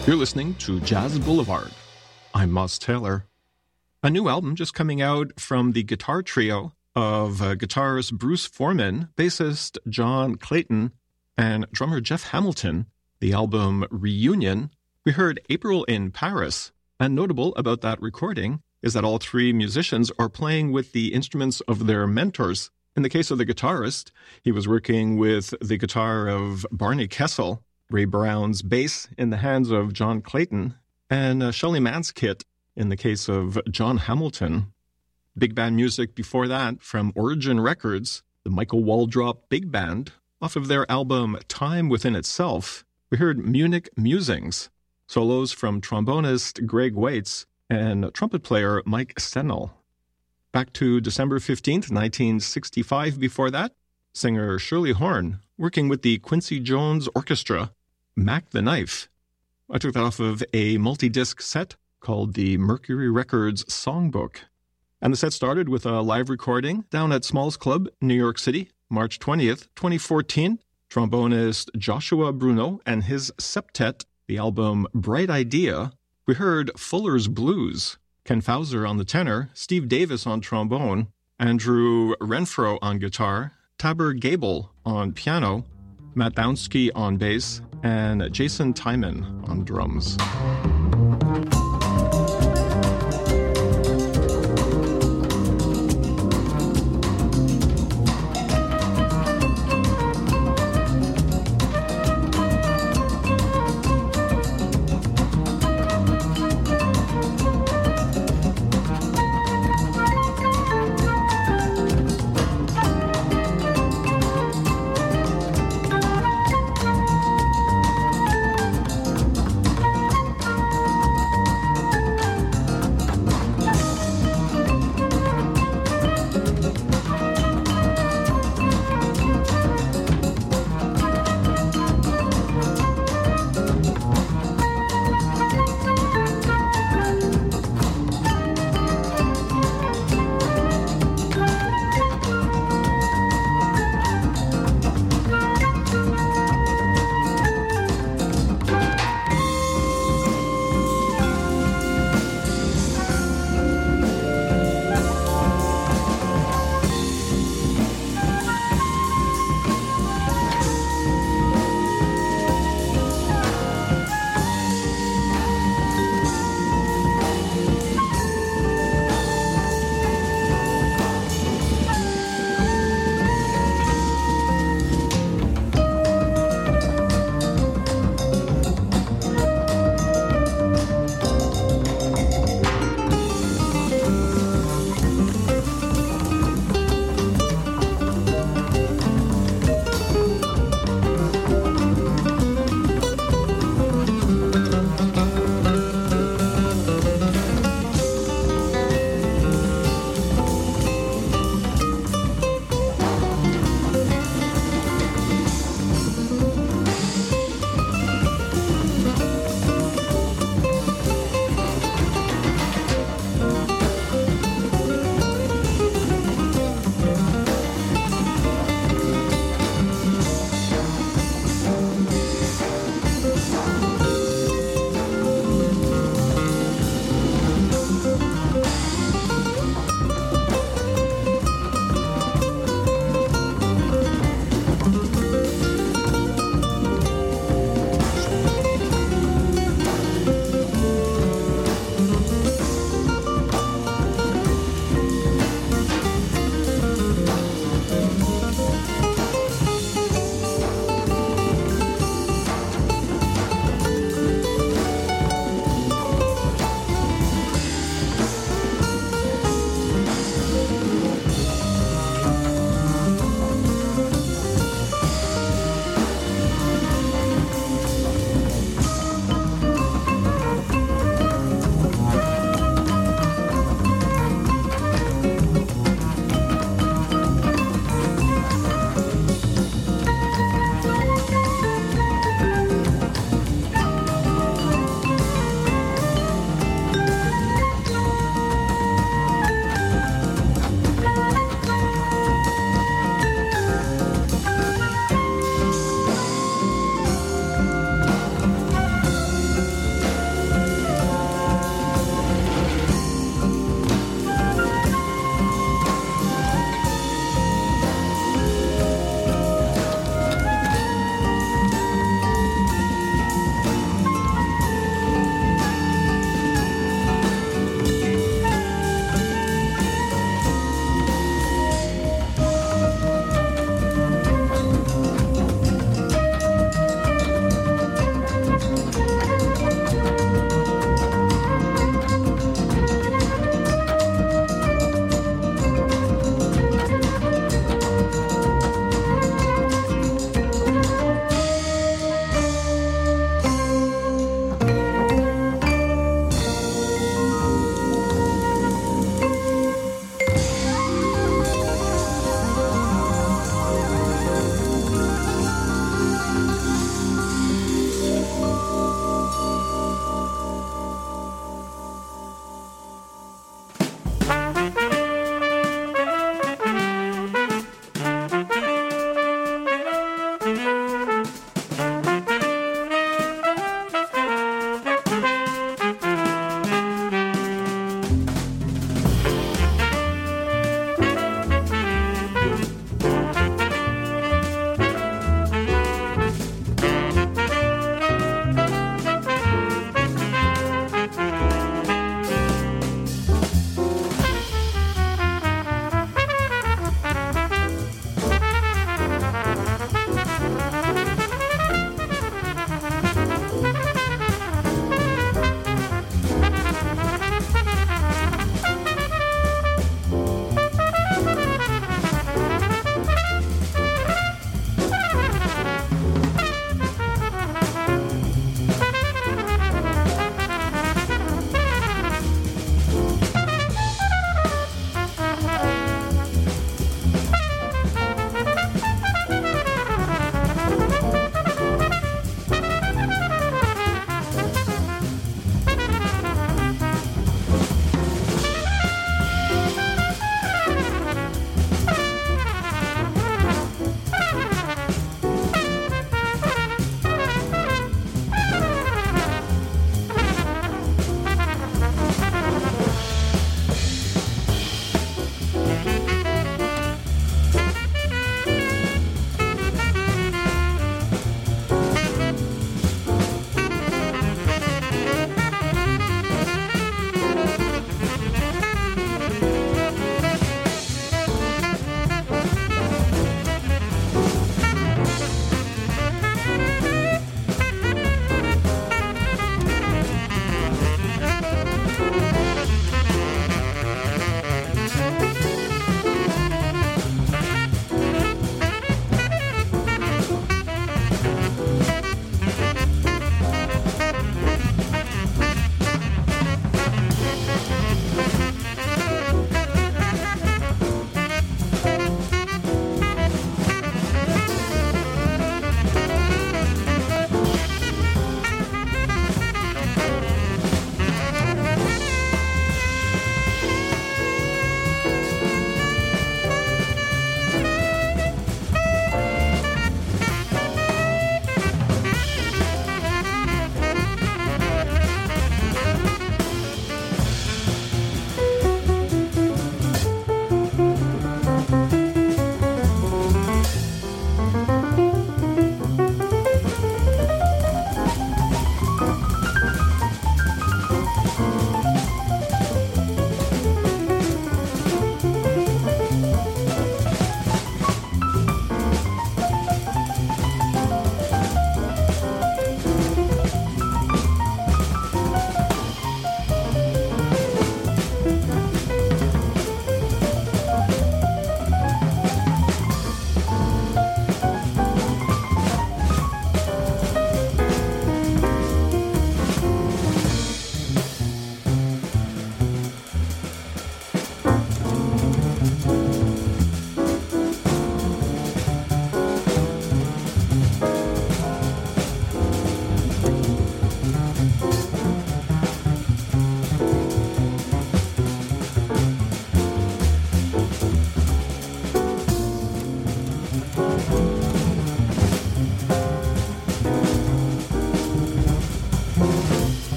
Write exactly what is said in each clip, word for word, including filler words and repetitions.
You're listening to Jazz Boulevard. I'm Moss Taylor. A new album just coming out from the guitar trio of uh, guitarist Bruce Forman, bassist John Clayton, and drummer Jeff Hamilton. The album Reunion. We heard April in Paris, and notable about that recording is that all three musicians are playing with the instruments of their mentors. In the case of the guitarist, he was working with the guitar of Barney Kessel, Ray Brown's bass in the hands of John Clayton, and uh, Shelly Mann's kit in the case of John Hamilton. Big band music before that from Origin Records, the Michael Waldrop Big Band, off of their album Time Within Itself. We heard Munich Musings, solos from trombonist Greg Waits and trumpet player Mike Stennell. Back to December fifteenth, nineteen sixty-five before that, singer Shirley Horn, working with the Quincy Jones Orchestra, Mac the Knife. I took that off of a multi-disc set called the Mercury Records Songbook. And the set started with a live recording down at Smalls Club, New York City, March twentieth, twenty fourteen. Trombonist Joshua Bruno and his septet, the album Bright Idea. We heard Fuller's Blues, Ken Fauser on the tenor, Steve Davis on trombone, Andrew Renfro on guitar, Taber Gable on piano, Matt Bounsky on bass, and Jason Timon on drums.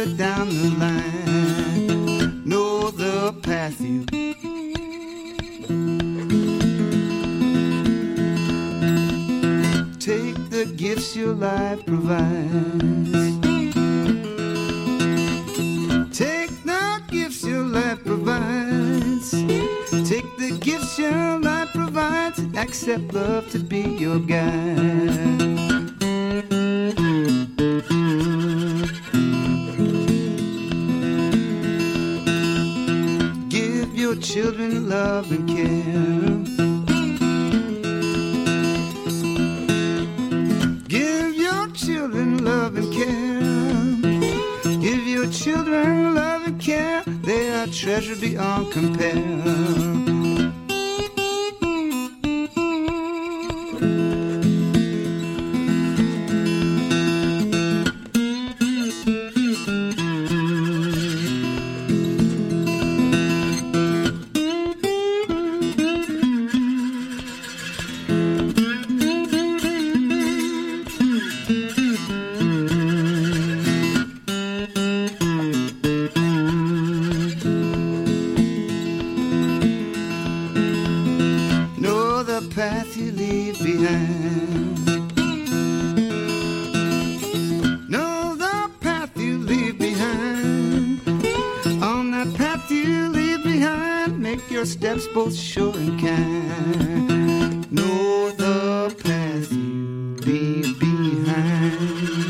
down the line. Know the path you take, the gifts your life provides. Take the gifts your life provides. Take the gifts your life provides. Accept love to be your guide. Give your children love and care. Give your children love and care. Give your children love and care. They are treasure beyond compare. Path you leave behind. Know the path you leave behind. On that path you leave behind, make your steps both sure and kind. Know the path you leave behind.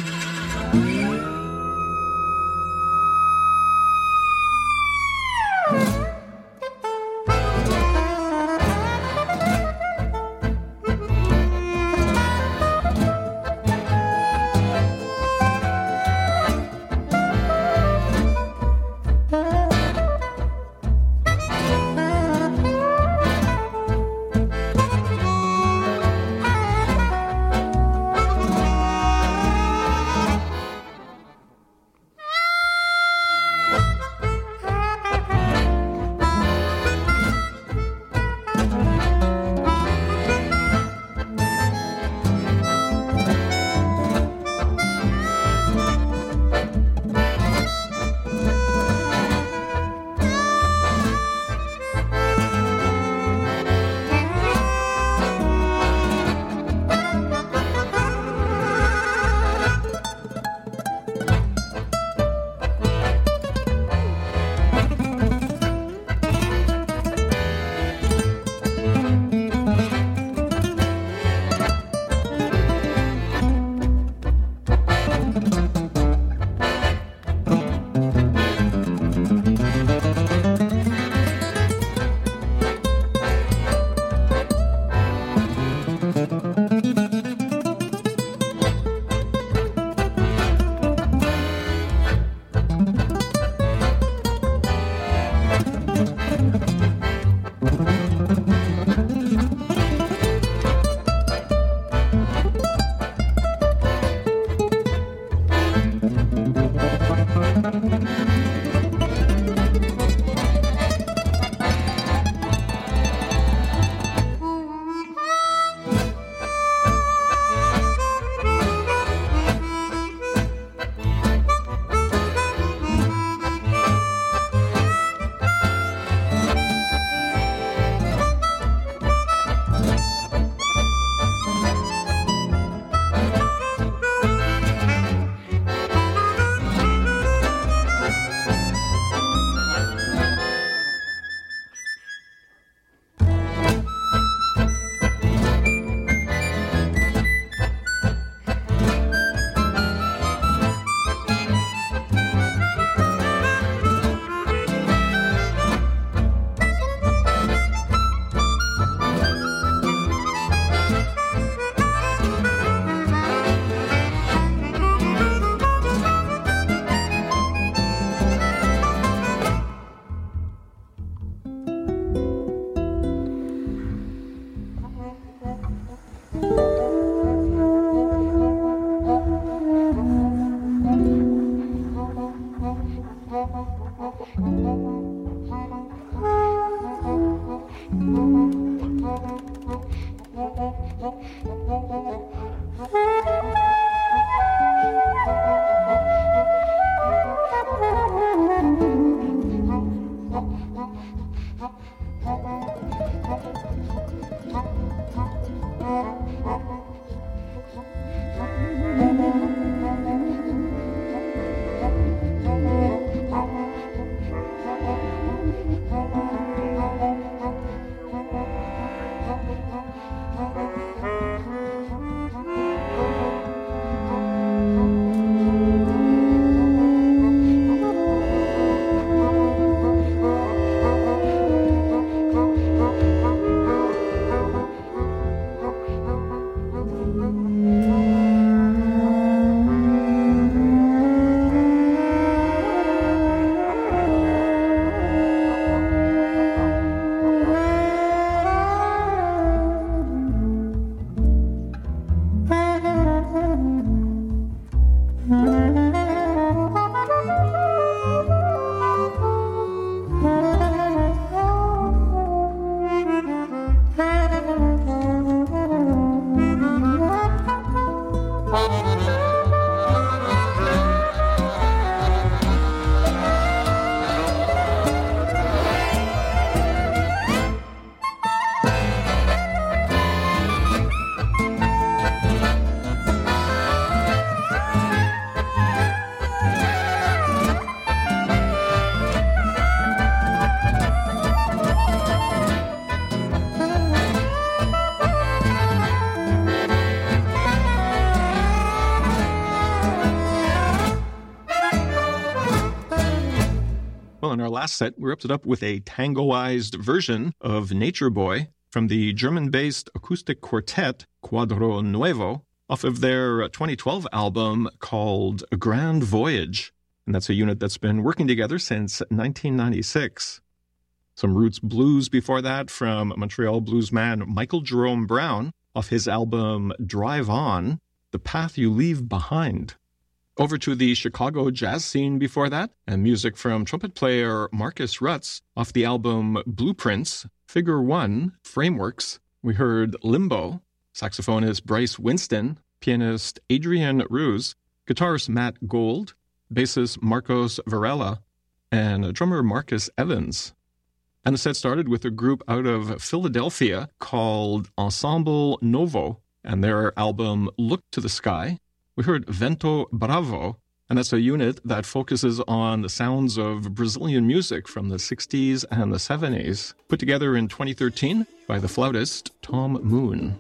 Well, in our last set, we wrapped it up with a tangoized version of Nature Boy from the German-based acoustic quartet Cuadro Nuevo off of their twenty twelve album called A Grand Voyage. And that's a unit that's been working together since nineteen ninety-six. Some roots blues before that from Montreal bluesman Michael Jerome Brown off his album Drive On, The Path You Leave Behind. Over to the Chicago jazz scene before that, and music from trumpet player Marcus Rutz off the album Blueprints, Figure One, Frameworks. We heard Limbo, saxophonist Bryce Winston, pianist Adrian Ruse, guitarist Matt Gold, bassist Marcos Varela, and drummer Marcus Evans. And the set started with a group out of Philadelphia called Ensemble Novo, and their album Look to the Sky. We heard Vento Bravo, and that's a unit that focuses on the sounds of Brazilian music from the sixties and the seventies, put together in twenty thirteen by the flautist Tom Moon.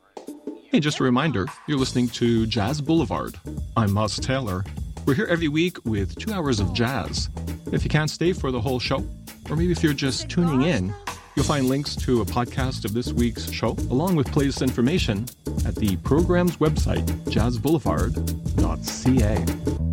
Hey, just a reminder, you're listening to Jazz Boulevard. I'm Moss Taylor. We're here every week with two hours of jazz. If you can't stay for the whole show, or maybe if you're just tuning in, you'll find links to a podcast of this week's show, along with playlist information at the program's website, jazz boulevard dot c a.